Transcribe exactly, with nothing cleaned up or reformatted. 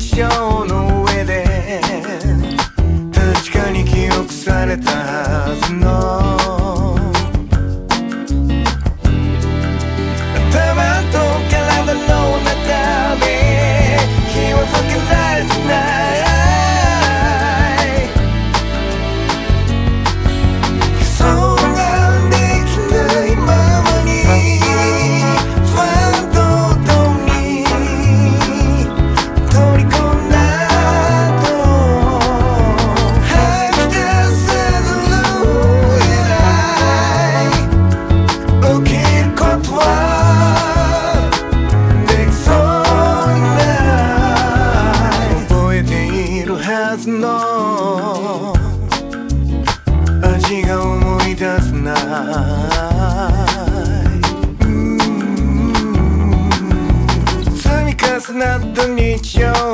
日常の上で確かに記憶されたはずの頭と体の中で気をつけられてない味が思い出せない積み重なった日常